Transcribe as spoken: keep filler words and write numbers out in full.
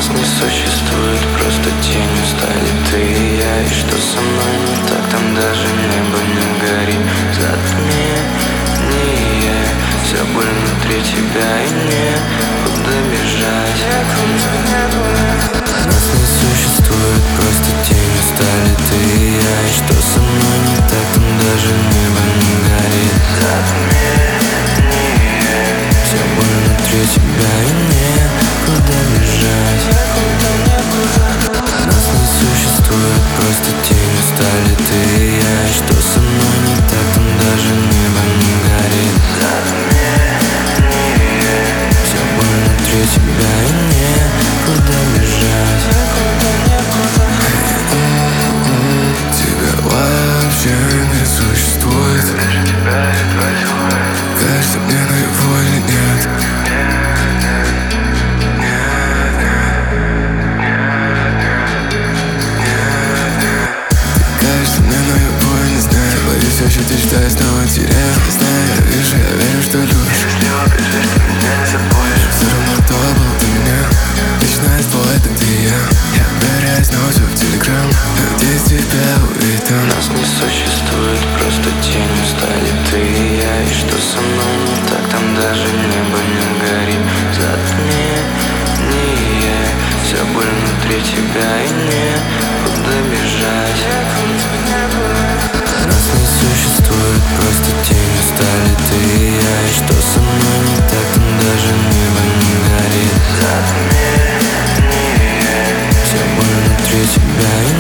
Нас не существует, просто тенью стали ты и я. И что со мной не так, там даже небо не горит. Затмение, вся боль внутри тебя и некуда бежать. Нас не существует, просто тенью стали ты и я. И что со мной не так, там даже небо не горит. Затмение, вся боль внутри тебя и некуда бежать. Нас не существует, просто тенью стали ты и я. И что со мной не так, там даже небо не горит. Затмение, вся боль внутри тебя и некуда бежать. Тебя вообще не существует. Кажется мне наяву или нет? Кажется мне наяву, я не знаю. Боюсь ощутить, что я снова теряю. Не знаю, я вижу, я верю, что любишь. Если убежишь, ты меня не забудешь. Все равно кто был ты меня. Личность твой, это где я. Я проверяю снова всё в телеграм. Надеюсь, тебя увидеть там. Нас не существует, просто тенью стали ты и я. И что со мной не так, там даже небо не горит. Затмение, вся боль внутри тебя и некуда бежать. Нас не существует, просто тенью стали ты и я. И что со мной не так, там даже небо не горит. Затмение, вся боль внутри тебя и